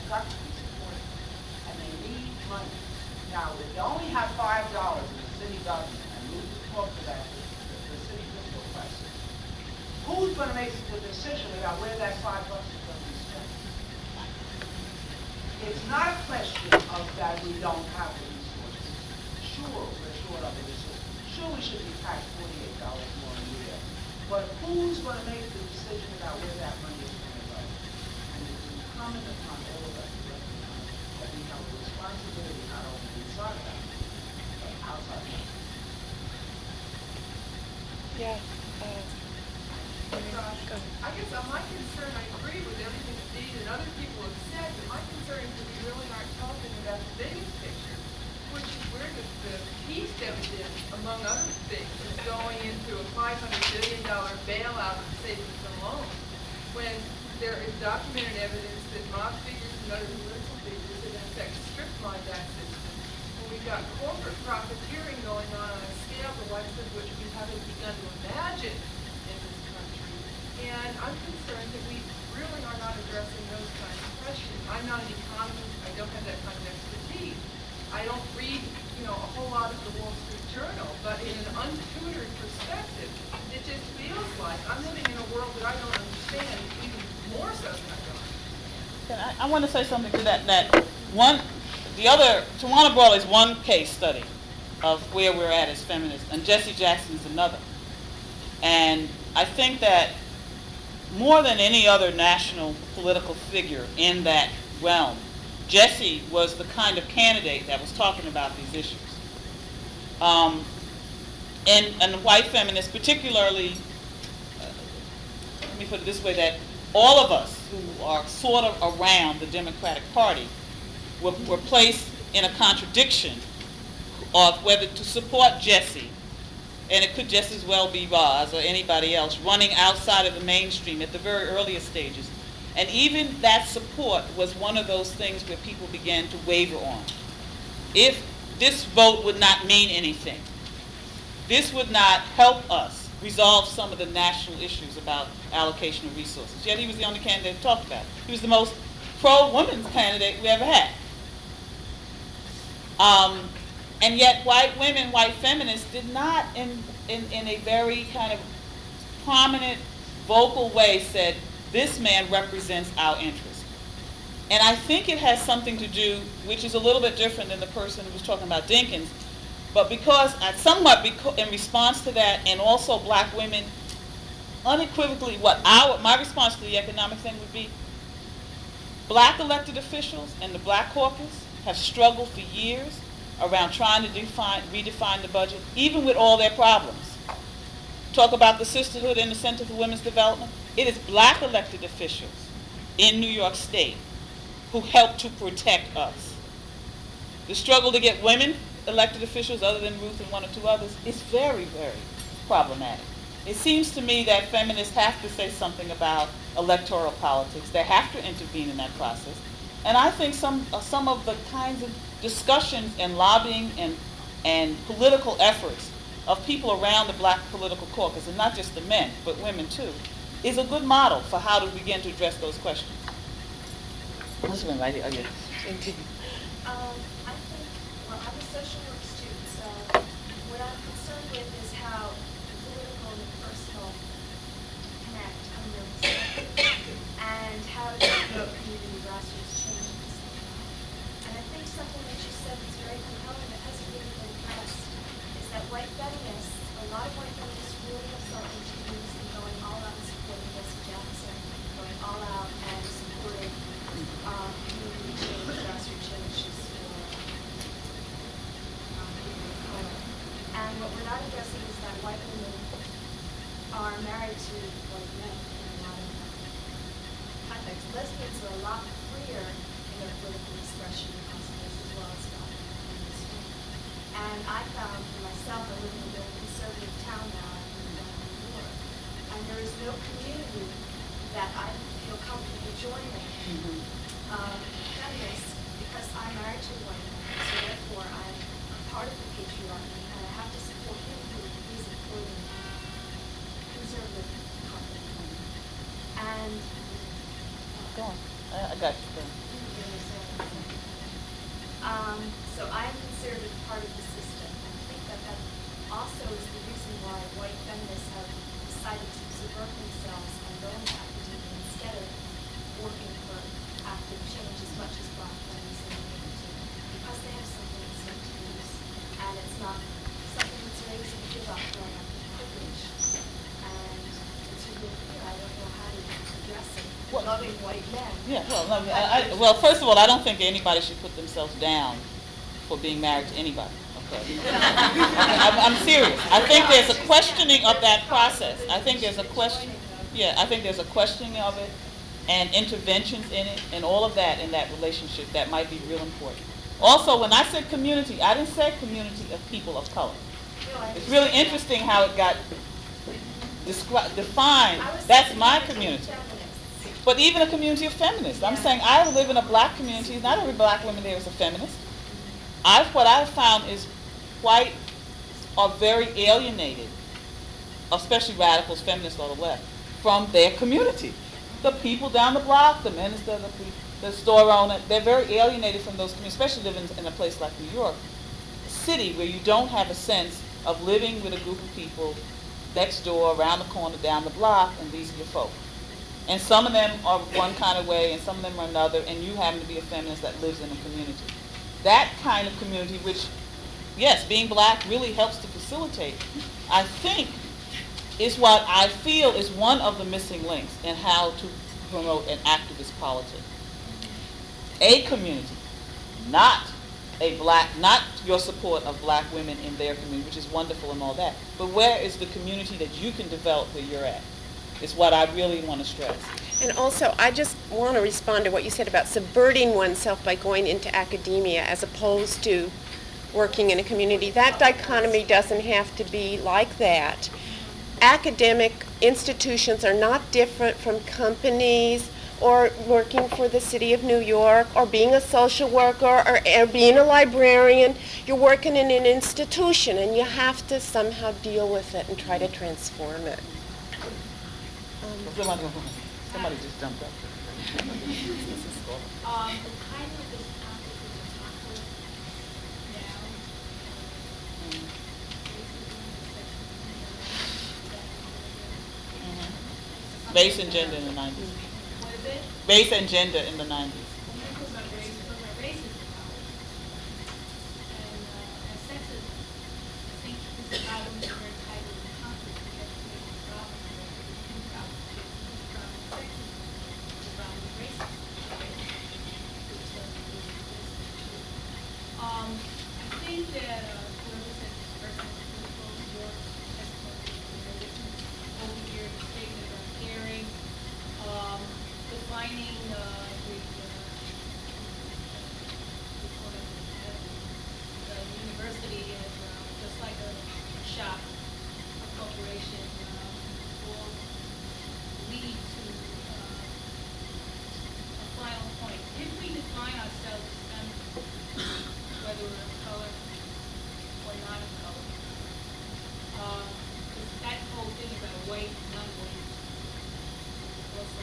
got to be supported. And they need money. Now, if you only have $5 in the city government, and we talked about the city fiscal crisis, who's going to make the decision about where that $5 is going to be spent? It's not a question of that we don't have the resources. Sure, we're short of the resources. Sure, we should be taxed $48 more a year. But who's going to make the decision about where that money is going to go? And it's incumbent upon all of us to recognize that we have a responsibility not only inside of that, but outside of that. Yeah. I guess my concern, I agree with everything Steve and other people have said, but my concern is that we really aren't talking about the biggest picture, which is where the peace dividend, among other things, is going into a $500 billion bailout of savings and loans, when there is documented evidence that mob figures and other political figures have in effect strip mined that system. And we've got corporate profiteering going on a scale the likes of which we haven't begun to imagine in this country. And I'm concerned that we really are not addressing those kinds of questions. I'm not an economist. I don't have that kind of expertise. I don't read, a whole lot of the Wall Street Journal, but in an untutored perspective, it just feels like I'm living in a world that I don't understand, even more so than I don't. I want to say something to that. Tawana Brawley is one case study of where we're at as feminists, and Jesse Jackson is another. And I think that more than any other national political figure in that realm, Jesse was the kind of candidate that was talking about these issues. And white feminists, particularly, let me put it this way, that all of us who are sort of around the Democratic Party were placed in a contradiction of whether to support Jesse, and it could just as well be Roz or anybody else, running outside of the mainstream at the very earliest stages. And even that support was one of those things where people began to waver on. If this vote would not mean anything, this would not help us resolve some of the national issues about allocation of resources. Yet he was the only candidate who talked about it. He was the most pro-women's candidate we ever had. And yet white women, white feminists did not in a very kind of prominent, vocal way said, this man represents our interest. And I think it has something to do, which is a little bit different than the person who was talking about Dinkins, but because in response to that, and also black women, unequivocally my response to the economic thing would be, black elected officials and the Black Caucus have struggled for years around trying to redefine the budget, even with all their problems. Talk about the Sisterhood and the Center for Women's Development. It is black elected officials in New York State who help to protect us. The struggle to get women elected officials, other than Ruth and one or two others, is very, very problematic. It seems to me that feminists have to say something about electoral politics. They have to intervene in that process. And I think some of the kinds of discussions and lobbying and political efforts of people around the black political caucus, and not just the men, but women too, is a good model for how to begin to address those questions. This one right here. Oh, yeah. I think, I'm a social work student, so what I'm concerned with is how the political and the personal connect under the and how to promote community grassroots change at the same time. And I think something that you said that's very compelling that hasn't really been pressed is that white feminists, a lot of white feminists really have felt introduced in going all out and supporting Jesse Jackson, going all out and supporting community change, grassroots changes for people of color. And what we're not addressing is that white women are married to white men in a lot of context. Lesbians are a lot freer in their political expression because of this as well as God in this way. And I found for myself, I live in a very conservative town now, I live in New York, and there is no community that I feel comfortable joining feminists because I'm married to a white man, so therefore I'm part of the patriarchy, and I have to support him who is supporting conservative company. And Go on. I got you. Go on. So I'm considered part of the system. And I think that that also is the reason why white feminists have decided to subvert themselves and go into academia instead of working for active change as much as black feminists in the community, because they have something at stake to lose. And it's not something that's very easy to give up growing up with privilege. And it's a real fear. I don't know how to address it. Well, Loving white men. Yeah, well, first of all, I don't think anybody should put themselves down for being married to anybody, okay? I'm serious. I think there's a questioning of that process. I think there's a question, I think there's a questioning of it and interventions in it and all of that in that relationship that might be real important. Also, when I said community, I didn't say community of people of color. It's really interesting how it got defined. That's my community. But even a community of feminists. I'm saying I live in a black community. Not every black woman there is a feminist. What I've found is white are very alienated, especially radicals, feminists on the left, from their community. The people down the block, the minister, the store owner, they're very alienated from those communities, especially living in a place like New York City, where you don't have a sense of living with a group of people next door, around the corner, down the block, and these are your folk. And some of them are one kind of way, and some of them are another, and you happen to be a feminist that lives in a community. That kind of community, which, yes, being black really helps to facilitate, I think is what I feel is one of the missing links in how to promote an activist politic. A community, not your support of black women in their community, which is wonderful and all that, but where is the community that you can develop where you're at? Is what I really want to stress. And also, I just want to respond to what you said about subverting oneself by going into academia as opposed to working in a community. That dichotomy doesn't have to be like that. Academic institutions are not different from companies or working for the city of New York or being a social worker or being a librarian. You're working in an institution and you have to somehow deal with it and try to transform it. Somebody just jumped up. The title of this topic is awkward now. Race and gender in the 90s. What is it? Race and gender in the 90s. When we talk about racism, and sexism, I think this album is very titled in conflict because we have a problem about sexism, about racism. I think that whoever said this person your testimony over here, the statement about caring, defining the university as just like a shop, a corporation, will lead to a final point. If we define ourselves as feminine, whether we're of color or not of color, that whole thing about white and non-white is also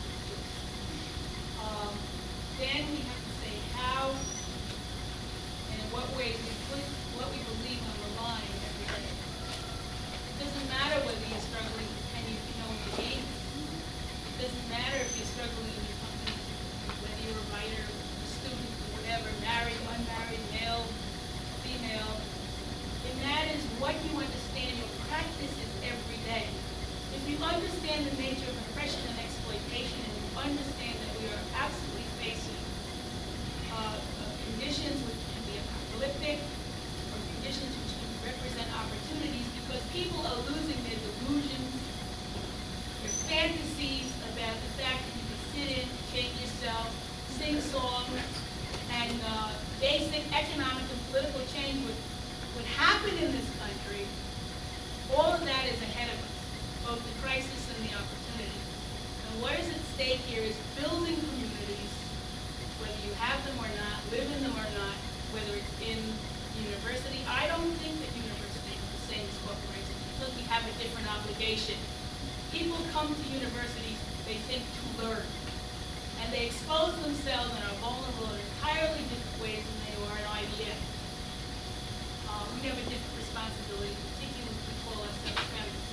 then we have to say how and in what ways we put what we believe on the line every day. It doesn't matter whether you're struggling and you know the game. It doesn't matter if you're struggling in your company, whether you're a writer, a student, or whatever, married, unmarried, male, female. It matters what you understand your practice is every day. If you understand the nature of oppression and exploitation, and you understand that we are absolutely facing conditions which can be apocalyptic, or conditions which can represent opportunities, because people are losing their delusions, their fantasies about the fact that you can sit in, change yourself, sing songs, and basic economic and political change would happen in this country. All of that is ahead of us, both the crisis and the opportunity. And what is at stake here is building communities, whether you have them or not, live in them or not, whether it's in university. I don't think that universities are the same as corporations because we have a different obligation. People come to universities, they think to learn. And and they expose themselves and are vulnerable in entirely different ways than they are in IBM. We have a different responsibility, particularly if we call ourselves feminists.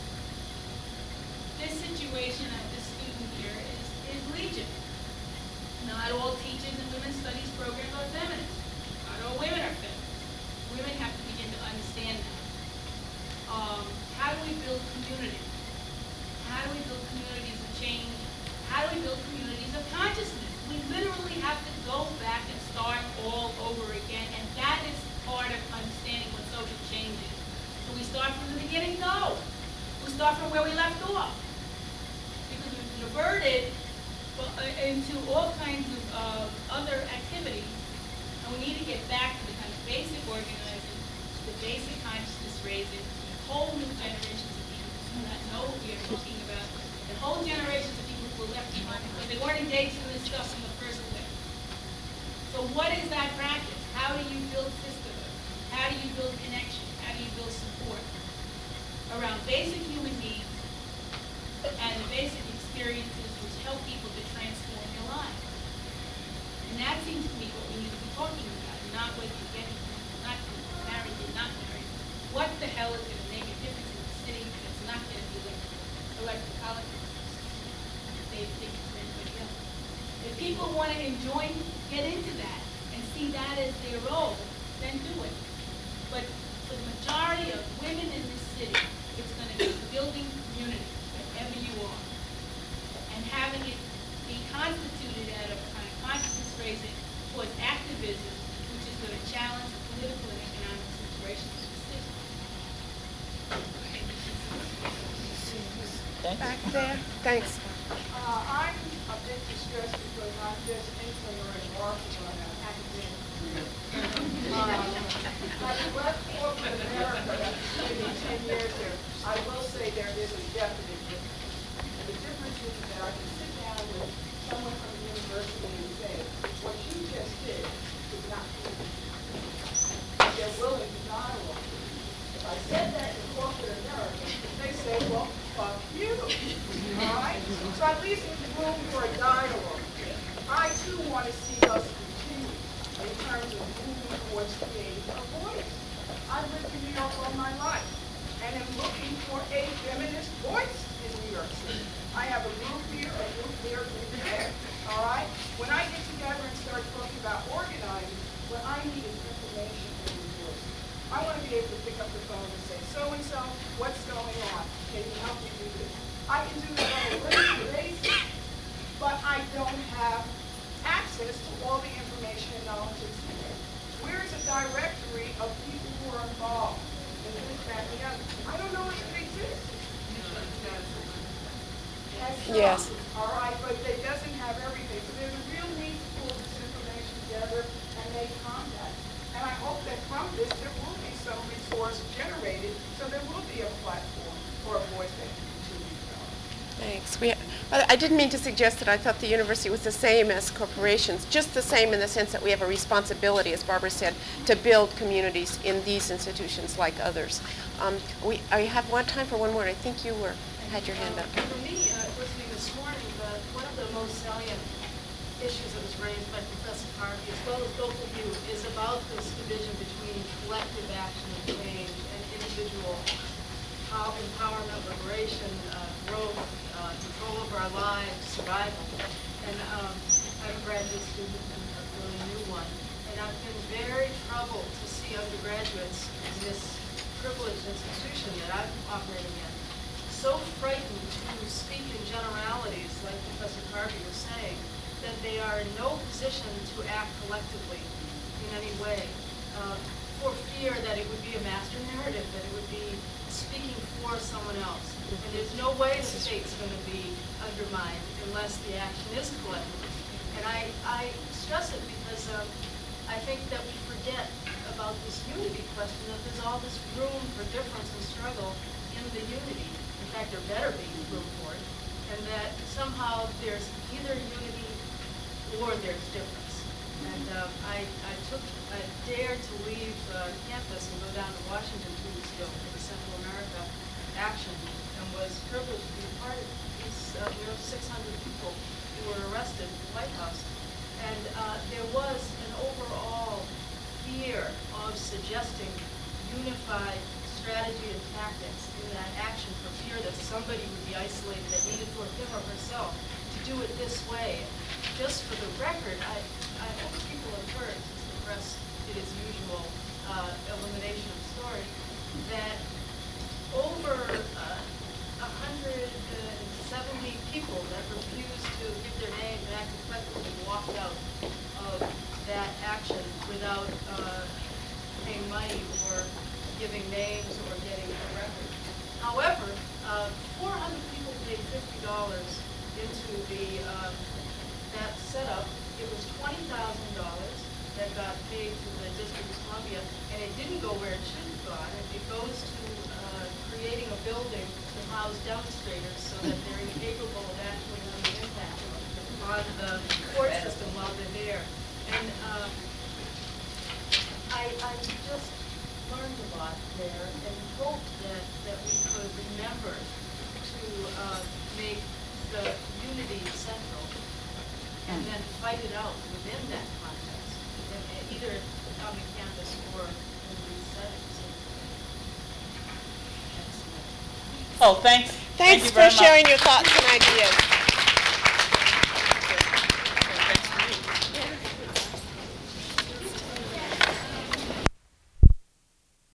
This situation of this student here is legion. Not all teachers in women's studies programs are feminists. Not all women are feminists. Women have to begin to understand that. How do we build community? How do we build communities of change? How do we build communities of consciousness? We literally have to go back and start all over again, and that is part of understanding what social change is. So we start from the beginning? No. We start from where we left off. Because we've diverted into all kinds of other activities, and we need to get back to the kind of basic organizing, the basic consciousness raising, whole new generations of people who do not know what we are talking about, and whole generations of people who were left behind because they weren't engaged in this stuff in the first place. So what is that practice? How do you build sisterhood? How do you build connection? How do you build support around basic human needs and the basic experiences which help people to transform their lives? And that seems to me what we need to be talking about, not whether you get not married or not married. What the hell is going to make a difference in the city that's not going to be elected politics? They think it's anybody else. If people want to get into that and see that as their role, then do it. But for the majority of women in this city, it's going to be building community, wherever you are, and having it be constituted out of kind of consciousness raising towards activism, which is going to challenge the political and economic situations of the city. Back there, thanks. I'm a bit distressed because I'm just entering or embarking on an academic career. I've left corporate America after spending 10 years there. I will say there is a definite difference. And the difference is that I can sit down with someone from the university and say, what you just did is not good. They're willing to dialogue. If I said that in corporate America, they say, well, fuck you. All right? So at least there's room for a dialogue. I too want to see us continue in terms of moving towards creating a voice. I've lived in New York all my life and am looking for a feminist voice in New York City. I have a group here, a group there, a group there. All right? When I get together and start talking about organizing, what I need is information and resources. I want to be able to pick up the phone and say, so-and-so, what's going on? Can you help me do this? I can do that on a regular basis, but I don't have access to all the information and knowledge that's here. Where is a directory of people who are involved in this, that, and the other? I don't know if it exists. Yes. All right, but it doesn't have everything. So there's a real need to pull this information together and make contact. And I hope that from this there will be some resource generated so there will be a platform or a voice that can continue to go. Thanks. I didn't mean to suggest that I thought the university was the same as corporations, just the same in the sense that we have a responsibility, as Barbara said, to build communities in these institutions like others. I have time for one more. I think you had your hand up. For me, listening this morning, one of the most salient issues that was raised by Professor Harvey, as well as both of you, is about this division between collective action and change and individual empowerment, liberation, growth, control over our lives, survival. And I'm a graduate student and a really new one. And I've been very troubled to see undergraduates in this privileged institution that I'm operating in so frightened to speak in generalities, like Professor Harvey was saying, that they are in no position to act collectively in any way, for fear that it would be a master narrative, that it would be speaking for someone else. And there's no way the state's going to be undermined unless the action is collective. And I stress it because I think that we forget about this unity question, that there's all this room for difference and struggle in the unity. In fact, there better be room for it. And that somehow there's either unity or there's difference. And I dared to leave campus and go down to Washington 2 weeks ago for the Central America Action, and was privileged to be part of these 600 people who were arrested elected White House. And there was an overall fear of suggesting unified strategy and tactics in that action for fear that somebody would be isolated that needed for him or herself to do it this way. Just for the record, I hope people have heard, since the press did its usual elimination of the story, that over 170 people that refused to give their name and acted collectively walked out of that action without paying money or giving names or getting a record. However, 400 people paid $50 into that setup. It was $20,000 that got paid to the District of Columbia, and it didn't go where it should have gone. It goes to creating a building to house demonstrators so that they're incapable of actually having an impact on the court system while they're there. And I just learned a lot there and hope that we could remember to make the unity central and then fight it out within that context, either on the campus or in these settings. Oh, thanks. Thank Thanks you for very much. sharing your thoughts and ideas.